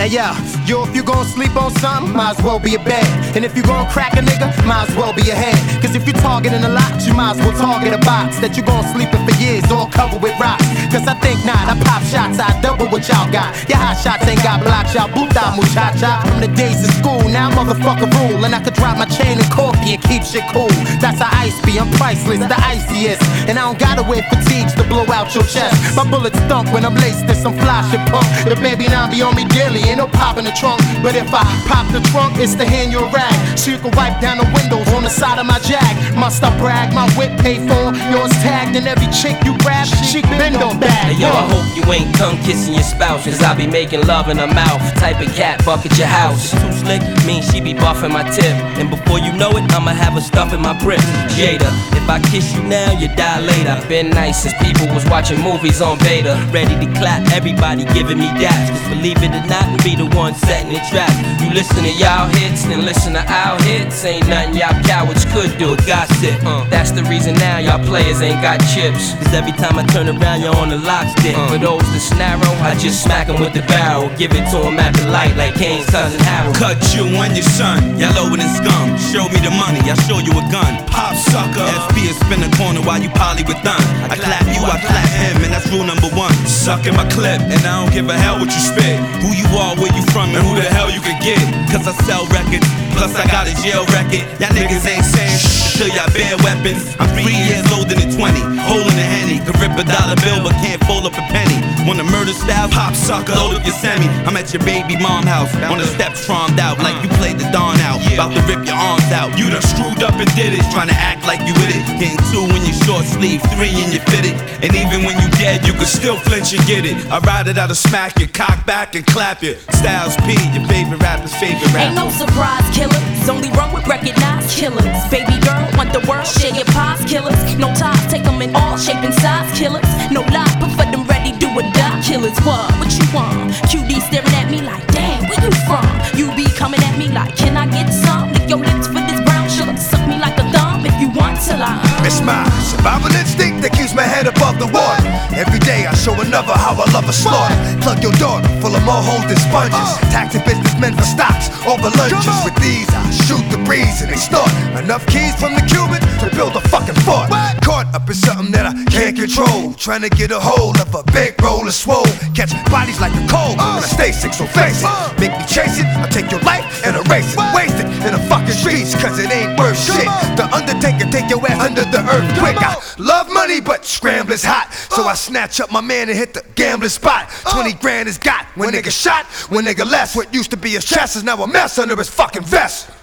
Hey yo, if you gon' sleep on something, might as well be a bed. And if you gon' crack a nigga, might as well be a head. Cause if you're targeting a lot, you might as well target a box that you gon' sleep in for years, all covered with rocks. Cause I think not, I pop shots, I double what y'all got. Your hot shots ain't got blocks, y'all buta muchacha. From the days of school, now motherfucker rule. And I could drop my chain and corky and keep shit cool. That's how ice be, I'm priceless, the iciest. And I don't gotta wear fatigues to blow out your chest. My bullets thump when I'm laced in some fly shit pump. The baby now be on me daily, ain't no pop in the trunk. But if I pop the trunk, it's to hand you a rag, so you can wipe down the windows on the side of my Jag. Must I brag, my whip paid for, yours tagged, and every chick you grab, she bend on bag. Hey yo, I hope you ain't tongue kissing your spouse, cause I be making love in her mouth. Type of cat, bucket your house. Too slick, mean she be buffing my tip. And before you know it, I'ma have her stuff in my brick. Jada, if I kiss you now, you die later. Been nice since people was watching movies on beta. Ready to clap, everybody giving me daps. Cause believe it or not, be the one setting it trap. You listen to y'all hits, then listen to our hits. Ain't nothing y'all cowards could do, gossip. That's the reason now y'all players ain't got chips. Cause every time I turn around, you're on the lock stick. For those that's narrow, I just smack them with the barrel. Give it to them at the light like Kane's cousin Harold. Cut you and your son, y'all lower than scum. Show me the money, I'll show you a gun. Pop sucker, SP is spin the corner while you poly with done. I clap you, I clap him, and that's rule number one. Suck in my clip, and I don't give a hell what you spit. Who you are, where you from, and who the hell you can get. Cause I sell records, plus I got a jail record. Y'all niggas ain't saying until y'all bear weapons. I'm 3 years older than 20, holding a Henny. Could rip a dollar bill, but can't fold up a penny. Want a murder style? Pop sucker, load up your semi. I'm at your baby mom house, on the steps trommed out, like you played the dawn out. About to rip your arms out. You done screwed up and did it, trying to act like you with it. Getting 2 in your short sleeve, 3 in your fitted. And even when you dead, you can still flinch and get it. I ride it out to smack you, cock back and clap you. Styles P, your favorite rapper's favorite rapper. Ain't no surprise killers, only run with recognized killers. Baby girl, want the world, share your pies, killers. No ties, take them in all shape and size, killers. No lie, but for them ready, do or die, killers. What you want? QD staring at me like, damn, where you from? You be coming at me like, can I get some? Lick your lips for this brown sugar, suck me like a thumb if you want till I It's my survival instinct that keeps my head above the water. Every day I show another how I love a slaughter. Plug your daughter full of more holes than sponges. Taxing businessmen for stocks over lunches. With these I shoot the breeze and extort enough keys from the Cuban to build a fucking fort. Caught up in something that I can't control, trying to get a hold of a big roll of swole. Catch bodies like a cold when I stay sick, so face it. Make me chase it, I'll take your life and erase it. Waste it in the fucking streets, cause it ain't worth shit. The Undertaker take your ass under the earth quick. I love money, but scrambling's hot, so I snatch up my man and hit the gambling spot. 20 grand is got when nigga shot, when nigga left. What used to be his chest is now a mess under his fucking vest.